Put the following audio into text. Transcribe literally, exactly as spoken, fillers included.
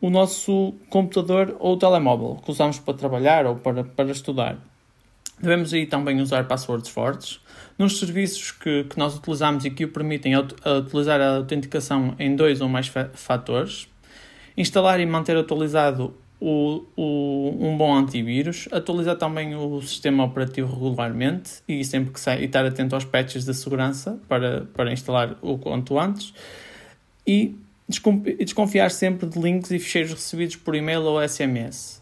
o nosso computador ou telemóvel, que usamos para trabalhar ou para, para estudar. Devemos aí também usar passwords fortes. Nos serviços que, que nós utilizamos e que o permitem a, a utilizar a autenticação em dois ou mais fa- fatores. Instalar e manter atualizado o, o, um bom antivírus. Atualizar também o sistema operativo regularmente e sempre que sai, e estar atento aos patches de segurança para, para instalar o quanto antes. E desconfiar sempre de links e ficheiros recebidos por e-mail ou S M S.